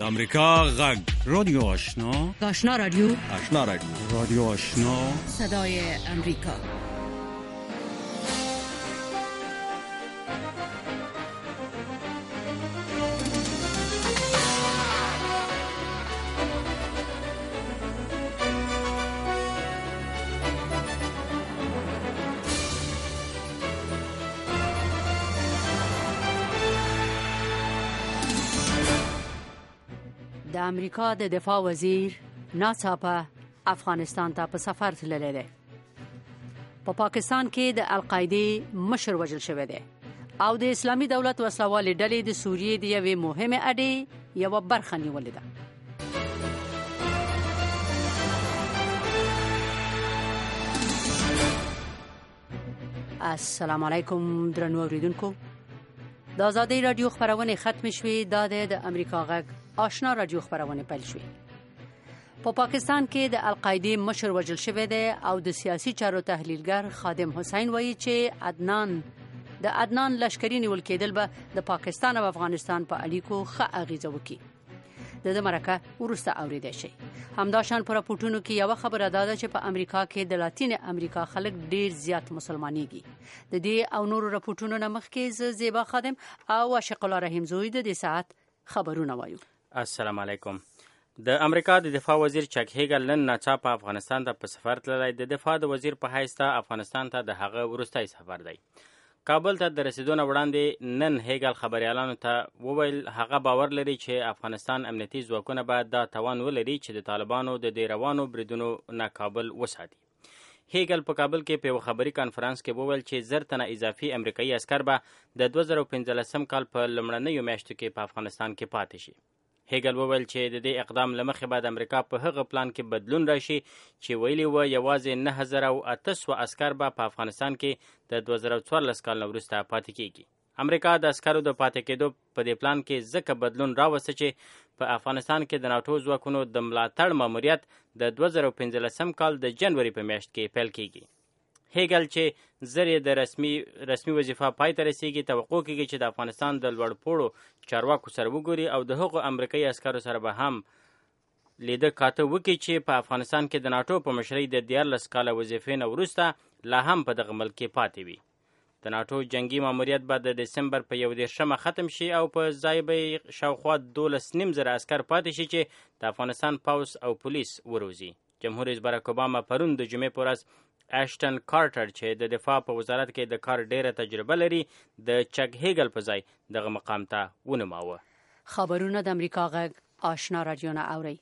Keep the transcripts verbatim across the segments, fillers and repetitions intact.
امریکا غږ رادیو آشنا آشنا رادیو آشنا رادیو رادیو آشنا صدای امریکا. د امریکا د دفاع وزیر ناڅاپه افغانستان ته په سفر تللی دی. په پاکستان کې د القاعده مشر وژل شوی دی او د اسلامي دولت وسلوالې ډلې د سوریې د یوې مهمې اډې یوه برخه نیولې ده. السلام علیکم درنو اوریدونکو. د آزادۍ رادیو خپرونې ختم شوې. دا د امریکا غږ آشنا رادیو خپرونې پیل شوې. په پاکستان کې د القاعده مشر وژل شوی دی او د سیاسي چارو تحلیلګر خادم حسین وایي چې عدنان د عدنان لشکري نیول کېدل به د پاکستان او افغانستان په اړیکو ښه اغیزه وکړي. د دې مرکه وروسته اوریدای شي. همداشان پر راپورټونو کې یو خبره ده چې په امریکا کې د لاتین امریکا خلک ډیر زیات مسلمانېږي. د دې او نورو راپورټونو نه مخکې ز زیبا خادم او عاشق الله رحیم زوی د دې ساعت خبرونه وایو. السلام علیکم. د امریکا د دفاع وزیر چک هیګل نن ناڅاپه افغانستان ته په سفر تللی. د دفاع د وزیر په حیث ته افغانستان ته د هغه وروستی سفر دی. کابل ته د رسیدو نه وړاندې نن هیګل خبریالانو ته وویل هغه باور لري چې افغانستان امنیتي ځواکونه باید دا توان ولري چې د طالبانو د دې روانو بریدونو نه کابل وساتي. هیګل په کابل کې په یو خبري کانفرنس کې وویل چې زر تنه اضافي امریکایي عسکر به د دوه زره پنځلسم کال په لومړنیو میاشتو کې په افغانستان کې پاتې شي. هیګل وویل چې د دې اقدام له مخې به د امریکا په هغه پلان کې بدلون راشي چې ویلي و یوازې نه زره او اته سوه عسکر به په افغانستان کې د دوه زره څوارلس کال نه وروسته پاتې کیږي. امریکا د عسکرو د پاتې کېدو په دې پلان کې ځکه بدلون راوسته چې په افغانستان کې د ناټو ځواکونو د ملاتړ ماموریت د دوه زره پنځلسم کال د جنوري په میاشت کې پیل کیږي. هیګل چې زر یې د رسمي رسمي وظیفه پای ته رسیږي توقع کیږي چې د افغانستان د لوړ پوړو چارواکو سره وګوري او د هغو امریکایي عسکرو سره به هم لیده کاته وکړي چې په افغانستان کې د ناټو په مشرۍ د دیارلس کاله وظیفې نه وروسته لا هم په دغه ملک کې پاتې وي. د ناټو جنگي ماموریت به د دسمبر په یو دېرشمه ختم شي او په ځای به شاوخوا دولس نیم زره عسکر پاتې شي چې د افغانستان پوځ او پولیس وروزي. جمهور رئیس باراک اوباما پرون د جمعې په ورځ اشټن کارټر چې د دفاع په وزارت کې د کار ډیره تجربه لري د چک هیګل په ځای دغه مقام ته ونماوه. خبرونه د امریکا غږ آشنا رادیو نه اوري.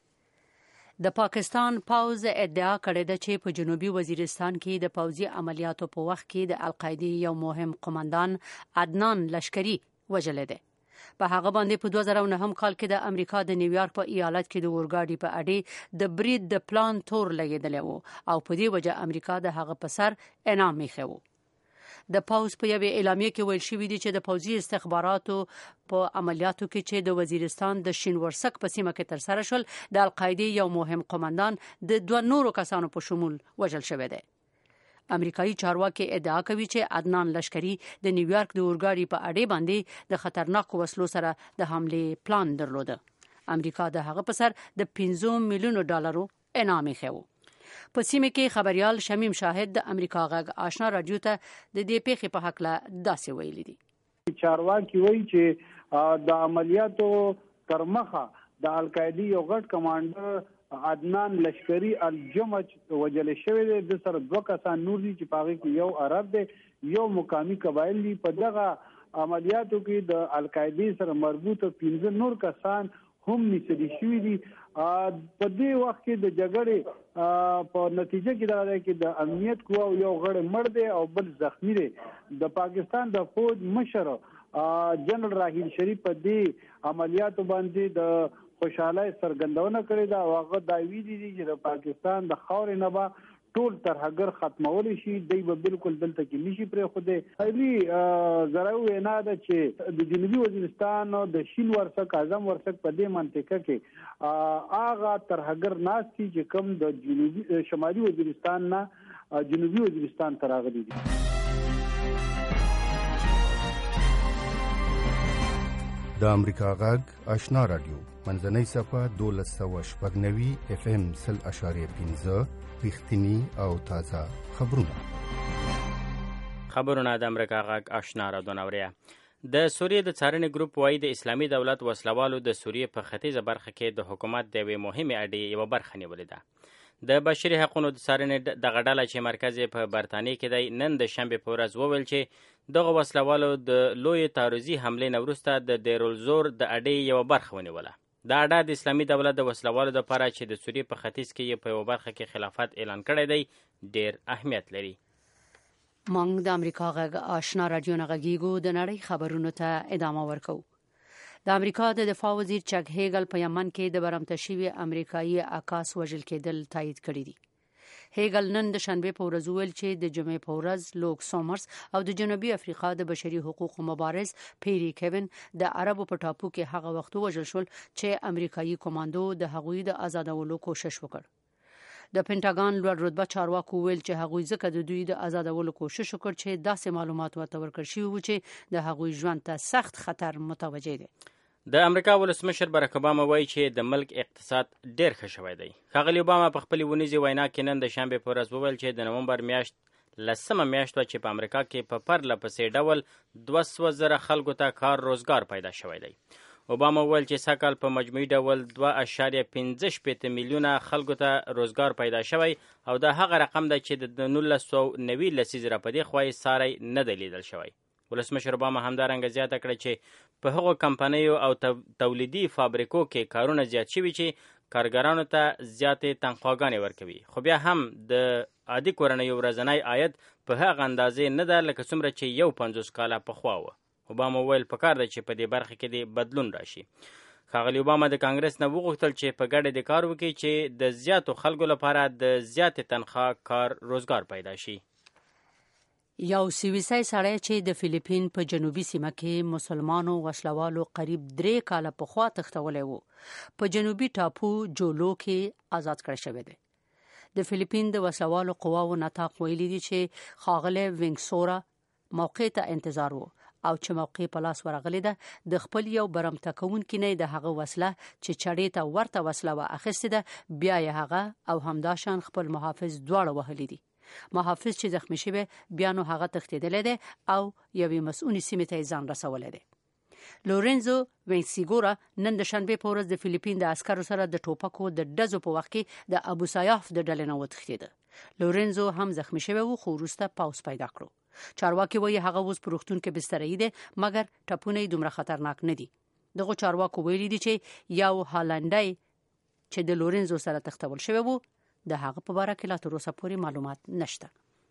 د پاکستان پوځ ادعا کړې ده چې په جنوبي وزیرستان کې د پوځي عملیاتو په وخت کې د القاعده یو مهم قومندان عدنان لشکري وژل دی. په هغه باندې په دوه زره نهم کال کې د امریکا د نیویارک په ایالت کې د اورګاډي په اډې د برید د پلان تور لګېدلی و او په دې وجه امریکا د هغه په سر انعام ایښی و. د پوځ په یوې اعلامیه کې ویل شوي دي چې د پوځي استخباراتو په عملیاتو کې چې د وزیرستان د شینورسک په سیمه کې ترسره شول د القاعده یو مهم قومندان د دوه نورو کسانو په شمول وژل شوی دی. امریکایي چارواکي ادعا کوي چې عدنان لشکري د نیویارک د اورګاډي په اډې باندې د خطرناکو وسلو سره د حملې پلان درلوده. امریکا د هغه په سر د پنځه میلیونو ډالرو انعام ایښی و. په سیمه کې خبريال شمیم شاهد د امریکا غږ آشنا رادیو ته د دې پیښې په حق له داسې ویلي دي. چارواکي وایي چې د عملیاتو تر مخه د القاعده یو غټ کمانډر عدنان لشکري الجمج وجل شوی دی. د سره دوه کسان نور دي چې پاغي کې یو عرب دی یو مقامی قبایل دي. په دغه عملیاتو کې د القاعده سره مربوط پنځه نور کسان هم نیسلی شوي دي. په دې وخت کې د جګړې په نتیجه کې دا دی چې د امنیت قواو یو غړی مړ دی او بل زخمی دی. د پاکستان د فوج مشر جنرال راحیل شریف په دې عملیاتو باندې د خوشاله سرګندونه کړې ده او هغه دا ویلي دي چې د پاکستان د خاورې نه به ټول ترهګر ختمولی شي. دی به بالکل دلته کې نشي پرېښودی. علي زراوی وینا ده چې د جنوبي وزیرستان د شین ورسک اعظم ورسک په دې منطقه کې هغه ترهګر ناست دي چې کوم د جنوبي شمالي وزیرستان نه جنوبي وزیرستان ته راغلي دي. د امریکا غږ آشنا رادیو منځنۍ صفحه دولس سوه شپږ نوي اف ام سل اشاریه پنځه رښتینی او تازه خبرونه خبرونه د امریکا غږ آشنا رادیو اوریا. د سوریې د څارنې ګروپ وایي د اسلامي دولت وسلوالو د سوریې په ختیځه برخه کې د حکومت د یوې مهمې اډې یوه برخه نیولې ده. د بشري حقونو د څارنې دغه ډله چې مرکز یې په برطانیې کې دی نن د شنبې په ورځ وویل چې دغه وسلوالو د لویې تعرضي حملې نه وروسته د دیرالزور د اډې یوه برخه ونیوله. دا اډه د اسلامي دولت د وسلوالو دپاره چې د سوریې په ختیځ کې یې په یوه برخه کې خلافت اعلان کړی دی ډېر اهمیت لري. مونږ د امریکا غږ آشنا رادیو نه غږیږو. د نړۍ خبرونو ته ادامه ورکوو. د امریکا د دفاع وزیر چک هیګل په یمن کې د برمته شوي امریکایي عکاس وژل کېدل تایید کړي دي. هیګل نن د شنبې په ورځ ویل چې د جمعې په ورځ لوک سومرز او د جنوبي افریقا د بشري حقوقو مبارز پیری کیون د عربو په ټاپو کې هغه وخت وژل شول چې امریکایي کمانډو د هغوی د آزادولو کوشش وکړ. د پینټاګان لوړ رتبه چارواکو ویل چې هغوی ځکه د دوی د آزادولو کوشش وکړ چې داسې معلومات ورته ورکړل شوي وو چې د هغوی ژوند ته سخت خطر متوجه دی. د امریکا ولسمشر باراک اوباما وایي چې د ملک اقتصاد ډېر ښه شوی دی. ښاغلي اوباما په خپلې ونیزې وینا کې نن د شنبې په ورځ وویل چې د نومبر میاشت لسمه میاشت وه چې په امریکا کې په پرله پسې ډول دوه سوه زره خلکو ته کار روزګار پیدا شوی دی. اوباما وویل چې سږ کال په مجموعي ډول دوه اعشاریه پنځه شپېته میلیونه خلکو ته روزګار پیدا شوی او دا هغه رقم دی چې د نولس سوه نوي لسیزې را په دې خوا یې ساری نه دی لیدل شوی. ولسمشر اوباما همدارنګه زیاته کړه چې په هغو کمپنیو او تولیدي فابریکو کې کارونه زیات شوي چې کارګرانو ته زیاتې تنخواګانې ورکوي، خو بیا هم د عادي کورنیو ورځنی عاید په هغه اندازې نه ده لکه څومره چې یو پنځوس کاله پخوا وه. اوباما وویل پکار ده چې په دې برخه کې د بدلون راشي. ښاغلي اوباما د کانګرس نه وغوښتل چې په ګډه د کار وکړي چې د زیاتو خلکو لپاره د زیاتې تنخوا کار روزګار پیدا شي. یو سویسي سړی چې د فلیپین په جنوبي سیمه کې مسلمانو وسلوالو قریب درې کاله پخوا تښتولی و په جنوبي ټاپو جولو کې آزاد کړی شوی دی. د فلیپین د وسلوالو قواو نطاق ویلي دي چې ښاغلی وینګسورا موقع ته انتظار و او چې موقع په لاس ورغلی ده د خپل یو برمته کوونکي نه د هغه وسله چې چړې ته ورته وسله وه اخیستې ده، بیا یې هغه او همداشان خپل محافظ دواړه وهلی دي. محافظ چې زخمی شوی بیا نو هغه تښتېدلی دی او یوې مسؤونې سیمې ته یې ځان رسولی دی. لورنزو وینسیګورا نن د شنبې په ورځ د فلیپین د عسکرو سره د ټوپکو د ډزو په وخت کې د ابو سیاف د ډلې نه وتښتېده. لورنزو هم زخمی شوی و خو وروسته پاوس پیدا کړو. چارواکي وایي هغه اوس په روغتون کې بسترې دی مګر ټپونه یې دومره خطرناک نه دي. دغه چارواکو ویلي دي چې یو هالنډی چې د لورنزو سره تښتول شوی و د هغه په باره کې لا تر اوسه پورې معلومات نشته.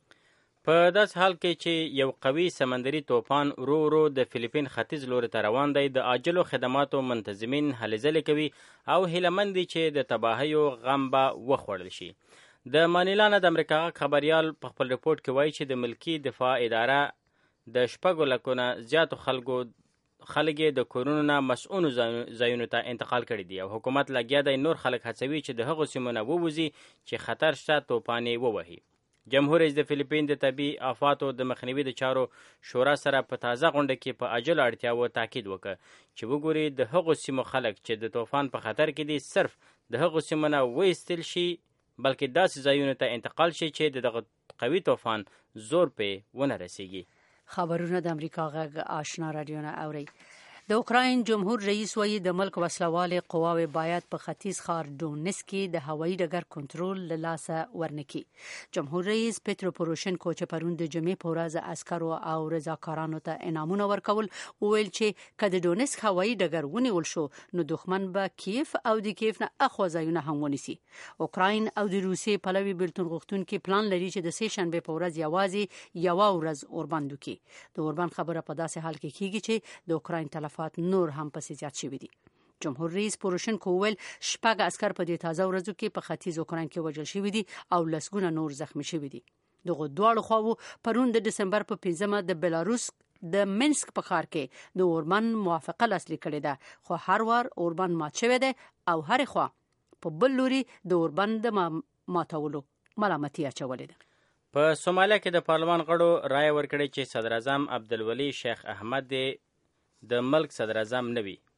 په داس حال کې چې یو قوي سمندري طوفان ورو ورو د فلیپین ختیځ لوري ته روان دی، د عاجلو خدماتو منتظمین هلې ځلې کوي او هیلهمند دي چې د تباهیو غم به وخوړل شي. د مانیلا نه د امریکا خبریال په خپل رپورټ کې وایي چې د ملکی دفاع اداره د شپږو لکو نه زیاتو خلکو خلک د کورونو نه مسؤونو ځایونو ته انتقال کړي دي او حکومت لګیا دی نور خلک هڅوي چې د هغو سیمو نه ووځي چې خطر شته طوفان یې ووهي. جمهور رئیس د فلیپین د طبیعي آفاتو د مخنیوي د چارو شورا سره په تازه غونډه کې په عاجلو اړتیاوو تاکید وکړ چې وګوري د هغو سیمو خلک چې د طوفان په خطر کې دي صرف د هغو سیمو نه وایستل شي بلکې داسې ځایونو ته انتقال شي چې دغه قوي طوفان زور پې ونه رسیږي. خبرونه د امریکا غږ آشنا رادیو نه اوري. د اوکراین جمهور رئیس وایي د ملک وسلوالې قواوې باید په ختیځ ښار ډونیسک کې د هوایي ډګر کنټرول له لاسه ورنکړي. جمهور رئیس پیترو پوروشنکو چې پرون د جمعې په ورځ عسکرو او رضاکارانو ته انعامونه ورکول وویل چې که د ډونیسک هوایي ډګر ونیول شو نو دښمن به کیف او د کیف نه اخوا ځایونه هم ونیسي. اوکراین او د روسیې پلوي بېلتون غوښتونکي پلان لري چې د سې شنبې په ورځ یوازې یوه ورځ اوربند وکړي. د اوربند خبره په داسې حال کې کیږي چې د اوکراین تلفات نور هم پسې زیات شوي دي. جمهور رئیس پوروشنکو وویل شپږ عسکر په دې تازه ورځو کې په ختیځ اوکراین کې وژل شوي دي او لسګونه نور زخمی شوي دي. دغه دواړو خواوو پرون د دسمبر په پنځمه د بلاروس د منسک په ښار کې د اوربند موافقه لاسلیک کړې ده، خو هر وار اوربند مات شوی دی او هرې خوا په بل لوري د اوربند د ماتولو ملامتي اچولې ده. په سومالیا کې د پارلمان غړو رایه ورکړې چې صدر اعظم عبدالولي شیخ احمد د ملک صدر اعظم نه وي.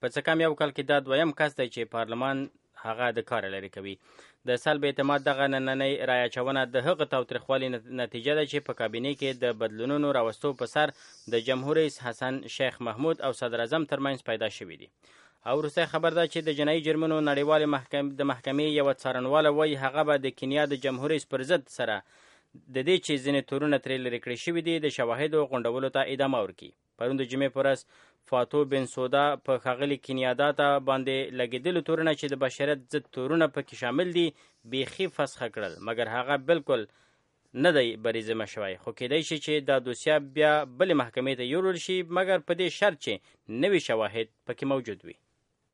په څه کم یو کال کې دا دویم کس دی چې پارلمان هغه د کار لري کوي. د سلب اعتماد دغه نننۍ رایه اچونه د هغه تاوتریخوالي نتیجه ده چې په کابینې کې د بدلونونو راوستو په سر د جمهور رئیس حسن شیخ محمود او صدر اعظم ترمنځ پیدا شوي دي. او وروستی خبر ده چې د جنایي جرمونو نړیوالې محکمې د محکمې یوه څارنواله وایي هغه به د کینیا د جمهور رئیس پر ضد سره د دې چې ځینې تورونه ترې لرې کړي شوي دي د شواهدو غونډولو ته ادامه ورکړي. پرون د جمعې په ورځ فاتو بن سودا په ښاغلي کینیادا ته باندې لګېدلو تورونه چې د بشریت ضد تورونه پکې شامل دي بیخي فسخه کړل، مګر هغه بالکل نه دی بریزمه شوی. خو کېدای شي چې دا دوسیه بیا بلې محکمې ته یوړل شي، مګر په دې شرط چې نوي شواهد پکې موجود وي.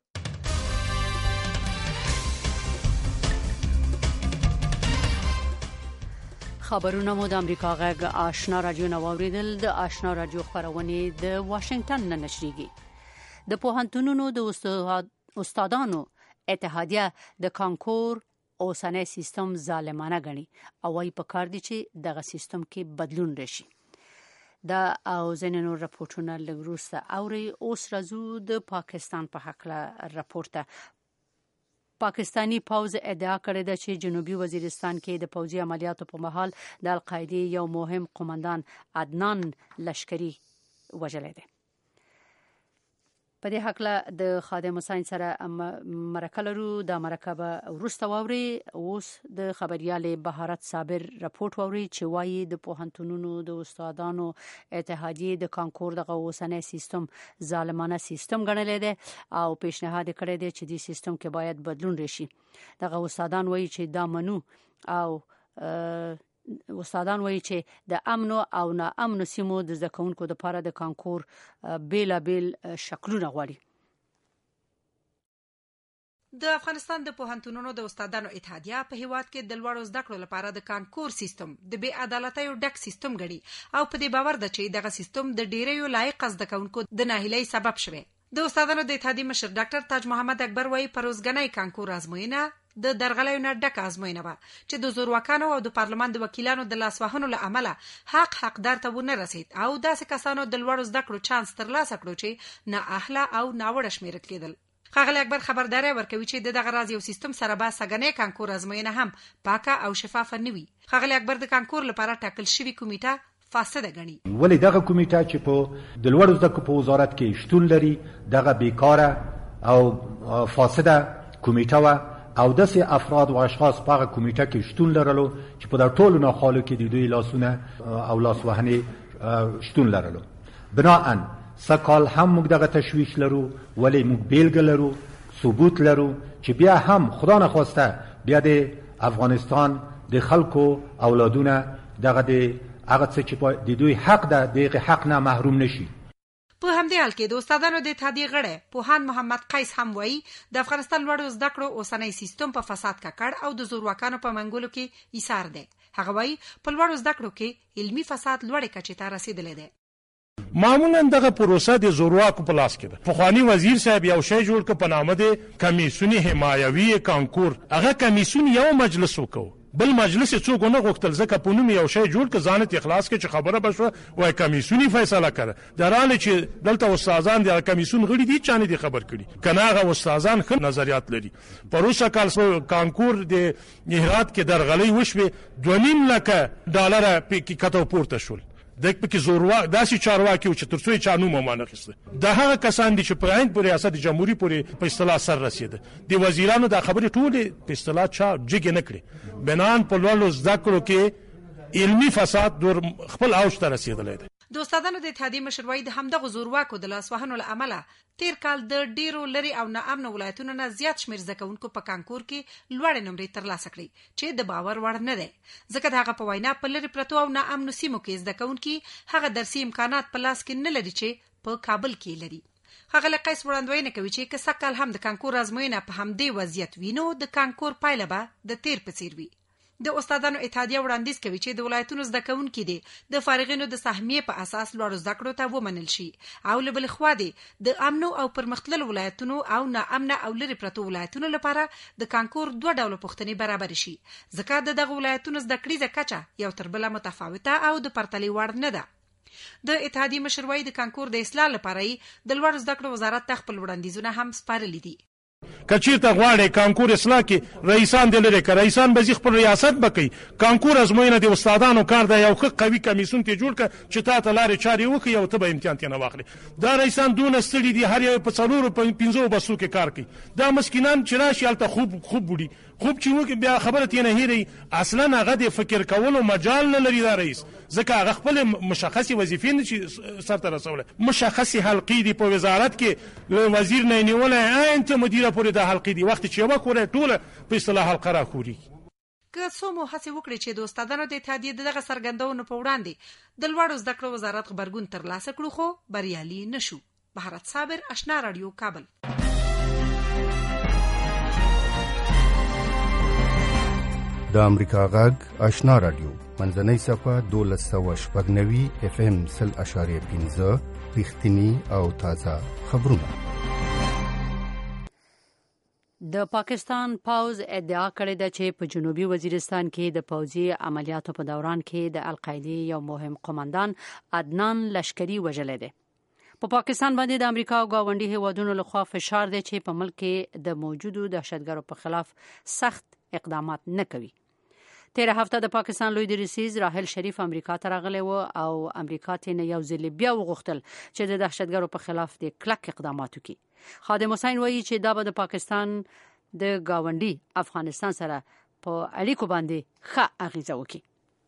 خبرونه مو د امریکا غږ آشنا رادیو نو اوریدل. د آشنا رادیو خبرونه د واشنگټن نه نشریږي. د پوهنتونونو د استادانو اتحادیه د کانکور اوسنی سیستم ظالمانه غني او وايي په کار دي چې دغه سیستم کې بدلون راشي. دا او زینو راپورټونه لګروسته اوري. اوس راځو د پاکستان په حق له راپورته. پاکستانی پوز ادعا کړې ده چې جنوبي وزیرستان کې د پوځي عملیاتو په مهال د القاعده یو مهم قومندان عدنان لشکری وژلی دی. په دې حق له د خادم حسین سره مرکه لرو. د مرکه به وروسته واوري. اوس د خبريال بهارت صابر راپورټ واوري چې وایي د پوهنتونونو د استادانو اتحادیه د کانکور دغه اوسنی سیستم ظالمانه سیستم ګڼلی دی او پیشنهاد کړی دی چې د سیستم کې باید بدلون راشي. دغه استادان وایي چې دا منو او استادان وایي چې د امن او نا امن سیمو د زده کوونکو لپاره د کانکور بیلابیل شکلونه غواړي. د افغانستان د پوهنتونونو د استادانو اتحادیه په هیواد کې د لوړو زده کړو لپاره د کانکور سیستم د بې عدالتۍ او ډک سیستم غړي او په دې باور ده چې دغه سیستم د ډیریو لایق زده کوونکو د ناهیلۍ سبب شوی. د استادانو د اتحادیې مشر ډاکټر تاج محمد اکبر وایي پروزګنۍ کانکور ازموینه د درغلیو نه ډک ازموینه وه چې د زورواکانو او د پارلمان د وکیلانو د لاسوهنو له امله حق حقدار ته ونه رسید او داسې کسانو د لوړو زده کړو چانس ترلاسه کړو چې نه اهله او ناوړه شمیرل کېدل. ښاغلی اکبر خبرداری ورکوي چې د دغه راز یو سیستم سره به سګنۍ کانکور ازموینه هم پاکه او شفافه نه وي. ښاغلی اکبر د کانکور لپاره ټاکل شوی کمیټه فاسده غني. ولې دغه کمیټه چې په د لوړو زده کړو په وزارت کې شتون لري دغه بیکاره او فاسده کمیټه و او داسې افراد او اشخاص په هغه کمیټه کې شتون لرلو چې په دا ټولو ناخوالو کې د دوی لاسونه او لاسوهنې شتون لرلو. بناءً سکال هم موږ دغه تشویش لرو، ولې موږ بیلګه لرو، ثبوت لرو چې بیا هم خدا نخواسته بیا د افغانستان د خلکو اولادونه دغه د هغه څه چې د دوی حق ده دغه حق نه محروم نشي. په همدې حال کې د استادانو د اتحادیې غړی پوهاند محمد قیس هم وایي د افغانستان لوړو زده کړو اوسنی سیستم په فساد ککړ او د زورواکانو په منګولو کې ایثار دی. هغه وایي په لوړو زده کړو کې علمي فساد لوړې کچې ته رسیدلی دی. معمولا دغه پروسه د زورواکو په لاس کې ده. پخوانی وزیر صاحب یو شی جوړ ک په نامه د کمیسیون حمایوي کانکور، هغه کمیسیون یو مجلس وکړو، بل مجلس څوک نه غوښتل ځکه په نوم یو شی جوړ ک ځانت اخلاص کې چې خبره بشو وای کمیسیونی فیصله کړه. دراله چې دلته استادان د کمیسیون غړي دي چانه دي خبر کړي کنه هغه استادان خپل نظریات لري. پروسه کال کانکور د هرات کې درغلي وشوي دوه نیم لک ډالر په کتو پورته شول. دغه پکې زوروا داسې چارواکي چې ترڅو چا نوم مانه خسته د هغه کسان دي چې په عین پر ریاست جمهوریت پورې په اصطلاح سر رسیده. د وزیرانو د خبرې ټول په اصطلاح چا جګ نه کړي. بنان په لوړو زده کړو کې علمي فساد دور خپل اوج ته رسیدلی دی. د استادانو د اتحادیې مشر وایي د همدغه زورواکو د لاسوهنو له امله تیر کال د ډیرو لري او ناامن ولایتونو نه زیات شمیر زده کوونکو په کانکور کې لوړې نمرې ترلاسه کړې چې د باور وړ نه دی ځکه د هغه په وینا په لري پرتو او ناامن سیمو کې زده کوونکي هغه درسي امکانات په لاس کې نه لري چې په کابل کې لري. ښاغلی قیس وړاندوینه کوي چې که سږ هم د کانکور ازموینه په همدې وضعیت وي نو د کانکور پایله به د تیر په څیر وي. د استادانو اتحادیه وړاندیز کوي چې د ولایتونو زده کوونکي دي د فارغینو د سهمیې په اساس لوړو زده کړو ته ومنل شي او له بلې خوا دي د امنو او پرمختللو ولایتونو او ناامنه او لرې پرتو ولایتونو لپاره د کانکور دوه ډوله پوښتنې برابر شي ځکه د دغه ولایتونو زده کړیزه کچه یو تر بله متفاوته او د پرتلې وړ نه ده. د اتحادیې مشروعي د کانکور د اصلاح لپاره د لوړ زده کړو وزارت ته خپل وړاندیزونه هم سپارلي دي. کچیرته غواړي کانکور اصلاح کې رئیسان د لري کړه رئیسان به خپل ریاست بکې کانکور ازموینه د استادانو کار دی یو قوي کمیسون ته جوړ ک چې تا ته لارې چارې وکي او ته به امتحان ته نه واخلي. دا رئیسان دون ستړي دي هر یو په څلورو پنځو بسو کې کار کوي. دا مسکینان چې راشي الته خوب خوب بوډي خوب چې وکي بیا خبره تینه هېري اصلا هغه د فکر کولو مجال نه لري دا رئیس ځکه هغه خپل مشخصي وظیفې نه چې سرته رسوله مشخصي حلقې دي په وزارت کې وزیر نه نیولای انت مدیر پورې د حلقې دي وخت چې یو کوله ټوله په اصطلاح حلقه راخوري. که څو مو هڅه وکړي چې د استادانو د اتحادیې دغه سرګندونو په وړاندې د لوړ زده کړو وزارت خبرګون ترلاسه کړو خو بریالي نشو. بهارت صابر، آشنا رادیو، کابل. د امریکا غږ آشنا رادیو منځنۍ صفه دولس سوه شپږ نوي اف ام سل اشاریه پنځه رښتینی او تازه خبرونه. د پاکستان پوز ادعا کړې ده چې په جنوبي وزیرستان کې د پوځي عملیاتو په دوران کې د القاعده یو مهم قومندان عدنان لشکري وژلی دی. په پاکستان باندې د امریکا او گاونډي هیوادونو لخوا فشار دی چې په ملک کې د موجودو دهشتګرو په خلاف سخت اقدامات نه کوي. تیر هفته د پاکستان لوی دریسیز راحل شریف امریکا ته راغلی و او امریکا ته نه یو ځل بیا وغوښتل چې د دهشتګرو په خلاف د کلک اقدامات وکړي. خادم حسین وایي چې دا به د پاکستان د گاونډي افغانستان سره په اړیکو باندې ښه اغیزه وکړي.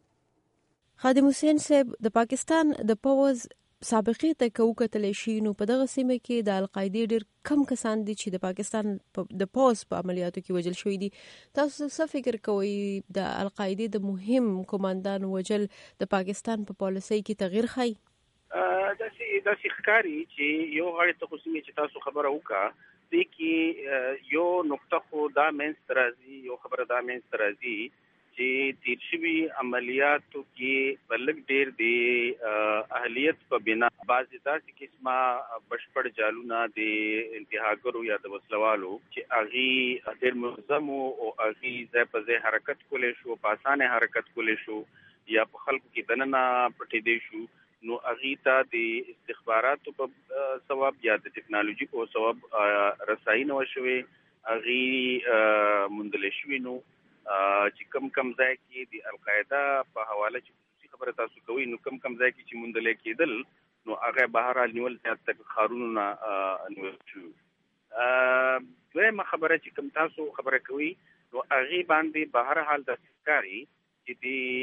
خادم حسین صاحب د پاکستان د پوز سابقې ته کو کتل شي نو په دغه سیمه کې د القاعده ډېر کم کسان دي چې د پاکستان د پوز په عملیاتو کې وژل شوی دي. تاسو څه فکر کوئ د القاعده د مهم کمانډان وژل د پاکستان په پالیسۍ کې تغییر ښایي؟ داسې داسې ښکاري چې یو غړی ته خو څنګه چې تاسو خبره وکړه دې کې یو نقطه خو دا منځته راځي یو خبره دا منځته راځي چې تیر شوي عملیاتو کې په لږ ډېر د اهلیت په بنا بعضې داسې قسمه بشپړ جالونه د انتهاګرو یا د وسلوالو چې هغې ډېر منظم او هغې ځای په ځای حرکت کولی شو په اسانه حرکت کولی شو یا په خلکو کې دننه پټېدی شو نو هغې ته د استخباراتو په سبب یا د ټکنالوژي په سبب رسایي نه وه شوې هغې موندلی شوي نو چې کم کم ځای کې د القاعده په حواله چې خصوصي خبره تاسو کوئ نو کم کم ځای کې چې موندلی کېدل نو هغه بهرحال نیول زیات تک ښارونو نه نیول شو. دویمه خبره چې کم تاسو خبره کوئ نو هغې باندې بهرحال داسې ښکاري چې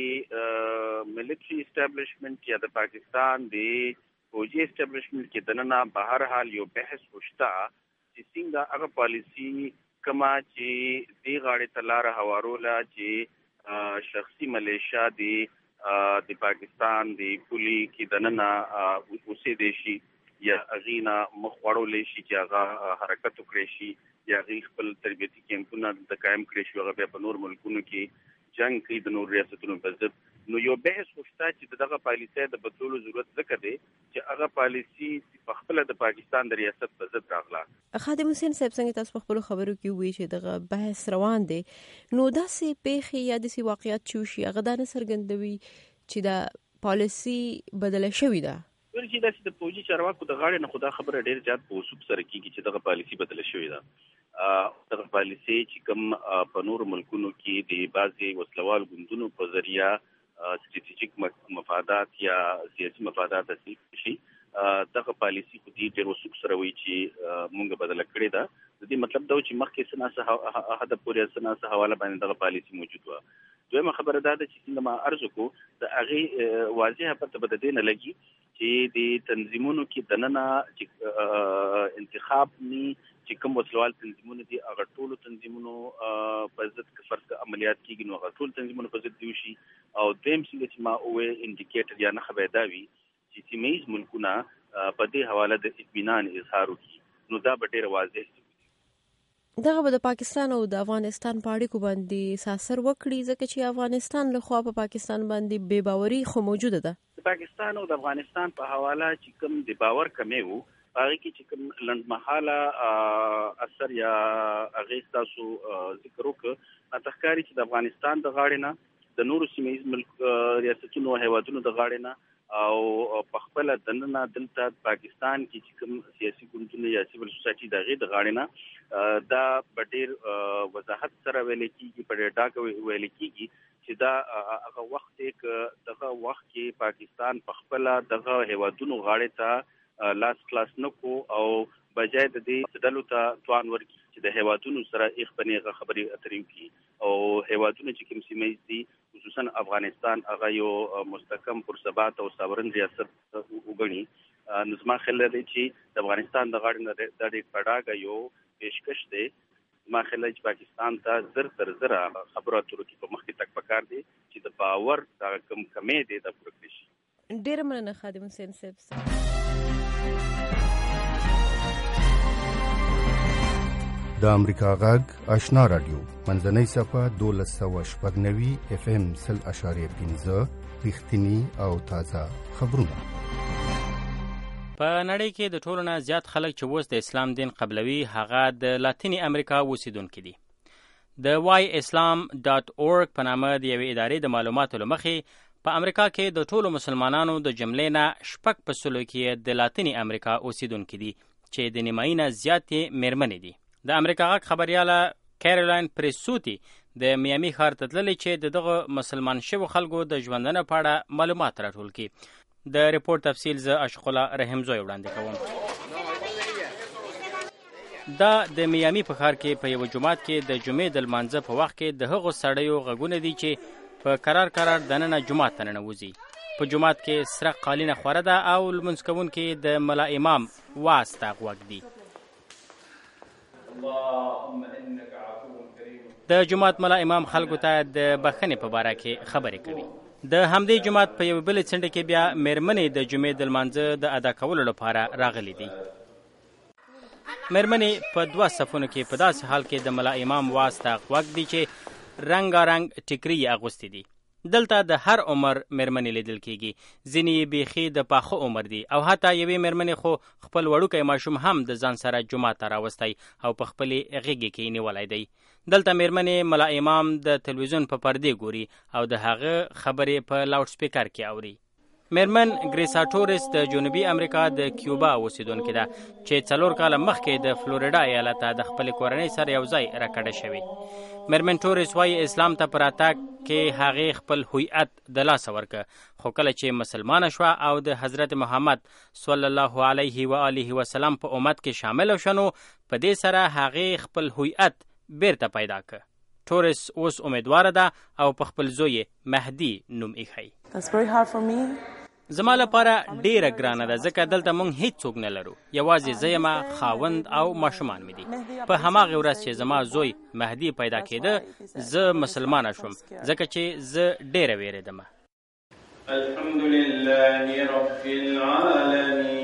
د ملټري اسټابلیشمنټ یا د پاکستان د فوجي اسټابلیشمنټ کې دننه بهرحال یو بحث وشته چې څنګه هغه پالیسي کما چې دی غاړې ته لاره هواروله چې شخصي ملیشیا دی د پاکستان د پولي کې دننه اوسېدی شي یا هغې نه مخ واړولی شي چې هغه حرکت وکړی شي یا هغې خپل تربیتي کیمپونه د قایم کړی شي هغه بیا په نور ملکونو کې جنگ کوي د نور ریاستونو په ضد نو یو بحث وشته چې دغه پالیسۍ د بدلولو ضرورت ځکه دی چې هغه پالیسي په خپله د پاکستان د ریاست په ضد راغله. خادم حسین صاحب څنګه تاسو په خپلو خبرو کې ووایي چې دغه بحث روان دی نو داسې پیښې یا داسې واقعیات چې وشي هغه دا نه څرګندوي چې دا پالیسي بدله شوې ده؟ ولې چې داسې د پوځي چارواکو د غاړې نه خو دا خبره ډېر زیات په وثوق سره کېږي چې دغه پالیسي بدله شوې ده. دغه پالیسي چې کوم په نورو ملکونو کې د بعضې وسلوال ګوندونو په ذریعه ستراتیژیک مفادات یا سیاسي مفادات حاصل شي دغه پالیسي خو دې ډېر وثوق سره وایي چې مونږ بدله کړې ده. د دې مطلب دا و چې مخکې څه ناسه حده پورې څه ناسه حواله باندې دغه پالیسي موجود وه. دویمه خبره دا ده چې څنګه ما عرض وکړو د هغې واضحه پته به د دې نه لګي چې د تنظیمونو کې دننه چې انتخاب ني چې کوم وسلوال تنظیمونه دي هغه ټولو تنظیمونو په ضد که فرض که عملیات کېږي نو هغه ټول تنظیمونو په ضد دي وشي. او دویم څنګه چې ما وویل انډیکیټر یا نښه به دا وي چې سیمه ییز ملکونه په دې حواله د اطمینان اظهار وکړي نو دا به ډېره واضح شي. دغه به د پاکستان او د افغانستان په اړیکو باندې ساسر وکړي ځکه چې افغانستان له خوا په پاکستان باندې بې باوري خو موجوده ده. د پاکستان او د افغانستان په حواله چې کوم د باور کمی وو هغې کې چې کوم لنډمهاله اثر یا هغې ستاسو ذکر وکړه راته ښکاري چې د افغانستان د غاړې نه د نورو سیمه ییز ملک ریاستونو او هیوادونو د غاړې نه او په خپل دننه دلته پاکستان کې چې کوم سیاسي ګوندونه یا سیول سوسایټي دغه د غاړې نه دا ډېر وضاحت سره ویل کېږي په ډېر ډاګه ویل کېږي چې دا هغه وخت کې دغه وخت کې پاکستان په خپل دغه هیوادونو غاړې ته لاس کلاس نکو او بجای د دې ډلو ته توان ورکړي چې د هیوادونو سره یې خپلې خبرې اترې وکړي او هیوادونه چې کوم سیمه دي خصوصا افغانستان هغه یو مستحکم پرثبات او ساورن ریاست وګڼي نو زما خیال دی چې د افغانستان د غاړې نه د دې پړاګه یو پیشکش دی ما خیال چې پاکستان ته زر تر زر خبرو اترو کې په مخ کې تک پکار دی چې د باور د کم کمې دی د پوره کړي. ډېر مننه خادم حسین صاحب. د امریکا غږ آشنا رادیو منځنۍ صفه دولس سوه شپږ نوي اف ام سل اشاریه پنځه رښتینی او تازه خبرونه. په نړۍ کې د ټولو نه زیات خلک چې اوس د اسلام دین قبلوي هغه د لاتینی امریکا اوسیدونکي دي. د وای اسلام ډاټ اورګ په نامه د یوې ادارې د معلوماتو له مخې په امریکا کې د ټولو مسلمانانو د جملې نه شپږ په سلو کې د لاتینی امریکا اوسیدونکي دي چې د نیمایي نه زیاتې میرمنې دي. د امریکا غږ خبرياله کیرولین پریسوتی د میامي ښار ته تللی چې دغه مسلمان شوو خلکو د ژوندانه په اړه معلومات راټول کړي. د ریپورت تفصیل زه اشق الله رحمزوی وړاندې کوم. دا د میامي په ښار کې په یو جماعت کې د جمعې د لمانځه په وخت کې د هغو سړیو غږونه دي چې په قرار قرار دننه جماعت ته ننوځي. په جماعت کې سره قالینه خوره ده او لمونځ کوونکي د ملا امام واسطه غوږ دي. د جماعت ملا امام خلکو ته د بخښنې په باره کې خبرې کوي. د همدې جماعت په یو بل څنډه کې بیا میرمنې د جمعې د لمانځه د ادا کولو لپاره راغلي دي. میرمنې په دوه صفونو کې په داسې حال کې د ملا امام واسطه غوږ دي چې رنګارنګ ټیکري یې اغوستې دي. دلته د هر عمر میرمنې لیدل کېږي. ځینې یې بیخي د پاخه عمر دي او حتی یوې میرمنې خو خپل وړوکی ماشوم هم د ځان سره جومات ته راوستی او په خپلې غېږې کې یې نیولی دی. دلته میرمنې ملا امام د تلویزیون په پردې ګوري او د هغه خبرې په لاوډ سپیکر کې اوري. میرمن ګریسا ټورس د جنوبي امریکا د کیوبا اوسیدونکې ده چې څلور کاله مخکې د فلوریډا ایالت ته د خپلې کورنۍ سره یو ځای راکډه شوې. میرمن ټورس وایي اسلام ته په راتګ کې هغې خپل هویت د لاسه ورکه، خو کله چې مسلمانه شوه او د حضرت محمد صلی الله علیه و آله وسلم په امت کې شامل شوه نو په دې سره هغې خپل هویت بیرته پیدا که. ټورس اوس امیدواره ده او په خپل زوی مهدي نوم ایښی. زما لپاره ډیره ګرانه ده ځکه دلته موږ هیڅوک نه لرو، یوازې زه یم، خاوند او ماشومان مې دي. په هماغې ورځ چې زما زوی مهدي پیدا کېده زه مسلمانه شوم ځکه چې زه ډیره ویرېدم. الحمدلله رب العالمین.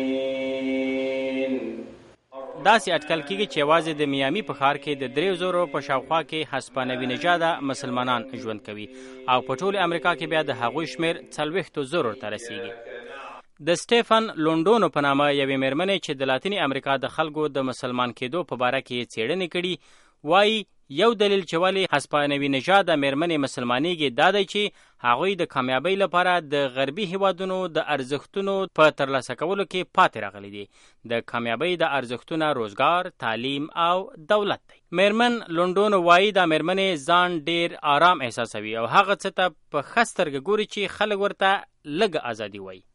داسې اټکل کېږي چې یوازې د میامي په ښار کې د دریو زرو په شاوخوا کې هسپانوي نژاده مسلمانان ژوند کوي او په ټول امریکا کې بیا د هغوی شمیر څلوېښتو زرو ته رسیږي. د سټیفن لونډونو په نامه یوې میرمنې چې د لاتینی امریکا د خلکو د مسلمان کېدو په باره کې څېړنې کړي وایي یو دلیل چې ولې هسپانوي نژاده میرمنې مسلمانېږي دا دی چې هغوی د کامیابۍ لپاره د غربي هیوادونو د ارزښتونو په ترلاسه کولو کې پاتې راغلي دي. د کامیابۍ د ارزښتونه روزګار، تعلیم او دولت دی. میرمن لونډونو وایي دا میرمنې ځان ډیر آرام احساسوي او هغه څه ته په ښه سترګه ګوري چې خلک ورته لږه ازادي وایي.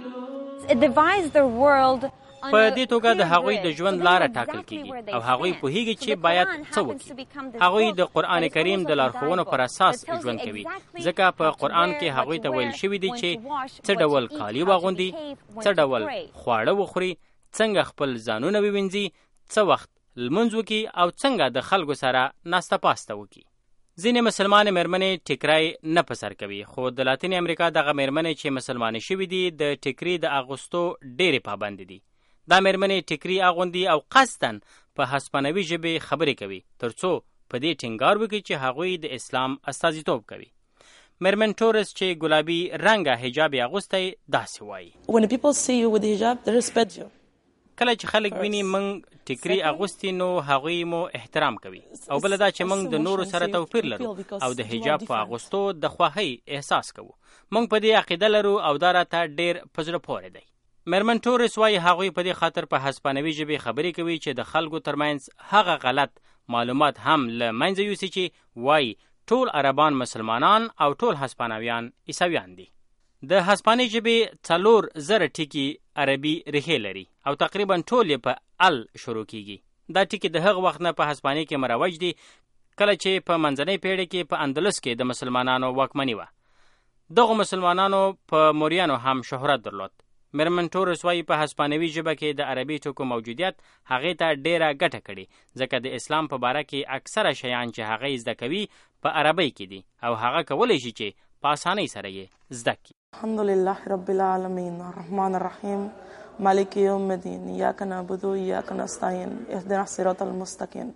په دې توګه د هغوی د ژوند لاره ټاکل کېږي او هغوی پوهیږي چې باید څه وکړي. هغوی د قرآن کریم د لارښوونو پر اساس ژوند کوي ځکه په قرآن کې هغوی ته ویل شوي دي چې څه ډول کالي واغوندي، څه ډول خواړه وخوري، څنګه خپل ځانونه ووینځي، څه وخت لمونځ وکړي او څنګه د خلکو سره ناسته پاسته وکړي. ځینې مسلمانې میرمنې ټیکری نه په سر کوي خو د لاتینې امریکا دغه میرمنې چې مسلمانې شوي دي د ټیکري د اغوستو ډېرې پابندې دي. دا میرمنې ټیکري اغوندي او قصدن په هسپانوي ژبې خبرې کوي تر څو په دې ټینګار وکړي چې هغوی د اسلام استازیتوب کوي. میرمن ټورس چې ګلابي رنګه حجاب یې اغوستی داسې وایي. کله چې خلک ویني موږ ټیکري اغوستي نو هغوی مو احترام کوي، او بل دا چې موږ د نورو سره توپیر لرو او د حجاب په اغوستو د خوښۍ احساس کوو. موږ په دې عقیده لرو او دا راته ډېر په زړه پورې دی. میرمن ټورس وایي هغوی په دې خاطر په هسپانوي ژبې خبرې کوي چې د خلکو ترمنځ هغه غلط معلومات هم له منځه یوسي چې وایي ټول عربان مسلمانان او ټول هسپانویان عیسویان دي. د هسپاني ژبې څلور زره ټکي عربي ریښې لري او تقریبا ټول یې په ال شروع کیږي. دا ټکي د هغه وخت نه په هسپاني کې مروج دي کله چې په منځنۍ پیړۍ کې په اندلس کې د مسلمانانو واکمني وه. دغو مسلمانانو په موریانو هم شهرت درلود. میرمن ټورس وایي په هسپانوي ژبه کې د عربي ټکو موجودیت هغې ته ډېره ګټه کړې، ځکه د اسلام په باره کې اکثره شیان چې هغه زده کوي په عربۍ کې دي او هغه کولی شي چې په اسانۍ سره یې زده کړي. الحمدلله رب العالمین الرحمن الرحیم مالک یوم الدین ایاک نعبد و ایاک نستعین اهدنا الصراط المستقیم.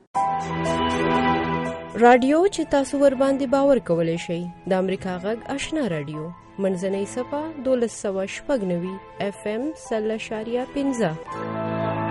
رادیو چې تاسو ور باندې باور کولی شئ د امریکا غږ آشنا رادیو منځنۍ صفه دولس سوه شپږ نوي اف ام سل اشاریه پنځه.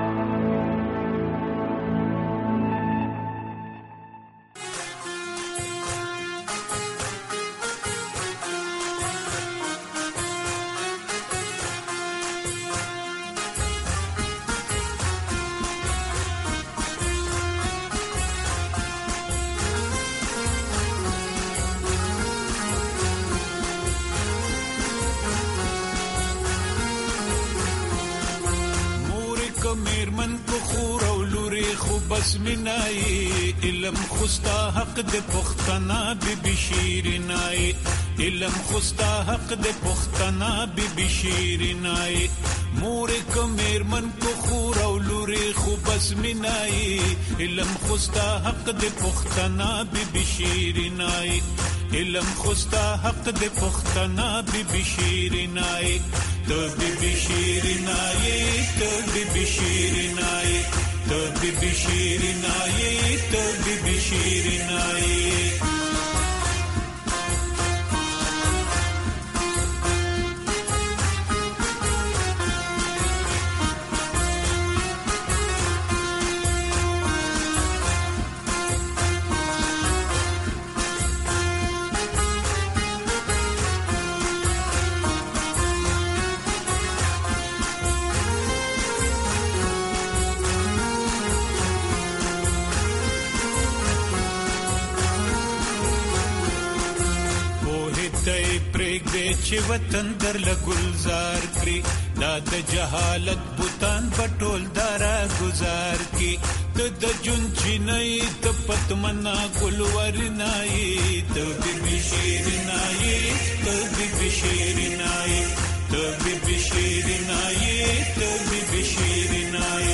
بس منای علم خوستا حق د پختنا بی بی شیرینای علم خوستا حق د پختنا بی بی شیرینای مور کو میرمن کو خور او لوري خو بس منای علم خوستا حق د پختنا بی بی شیرینای علم خوستا حق د پختنا بی بی شیرینای تو بی بی شیرینای تو بی بی شیرینای تو بی بی شیرینای تو بی بی شیرینای. چې وطن در لګلزار کړی دا د جهالت بوتان پټول دارا گزار کی ته د جون چینای ته پتمنا ګلور نای ته بی شیرینای ته بی شیرینای ته بی شیرینای ته بی شیرینای.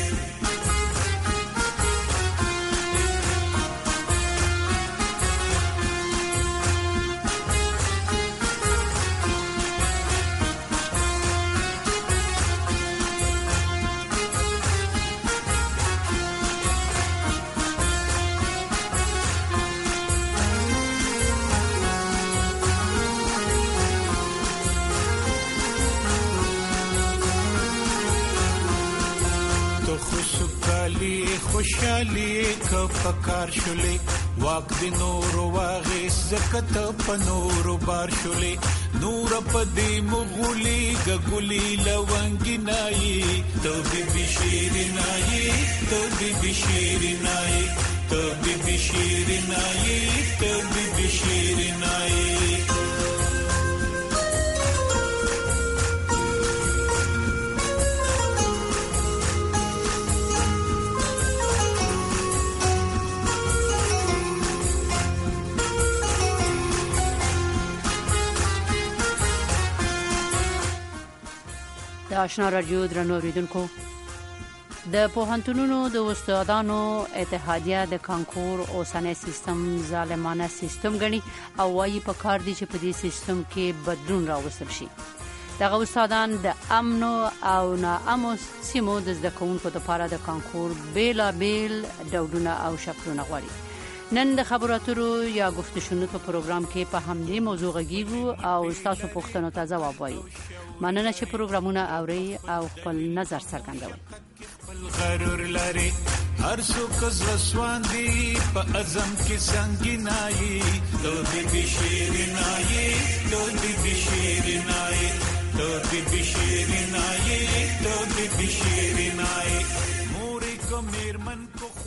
خوشالي کو پکار شولې واک د نور واغې زکت په نور بار شولې نور په دې مغولي غغولي لونګینای تو بی شیرینای تو بی شیرینای تو بی شیرینای تو بی شیرینای. د آشنا رادیو درنو اوریدونکو، د پوهنتونونو د استادانو اتحادیه د کانکور اوسنی سیستم ظالمانه سیستم ګڼي او وايي په کار دي چې په دې سیستم کې بدلون راوستل شي. دغه استادان د امن او ناامن سیمو د زده کوونکو لپاره د کانکور بیلابیل ډولونه او شکلونه غواړي. نن د خبرو اترو یا گفت شنو په پروګرام کې په همدې موضوع غږیږو او تاسو پوښتنو ته ځواب وایو. مننه چې پروګرامونه اوري او خپل نظر څرګندوي. غرور لري هر څوک زوسوان دی په اعظم کې سنگینای دو دې بشیرنای دو دې بشیرنای دو دې بشیرنای دو دې بشیرنای مورې کو میرمن کو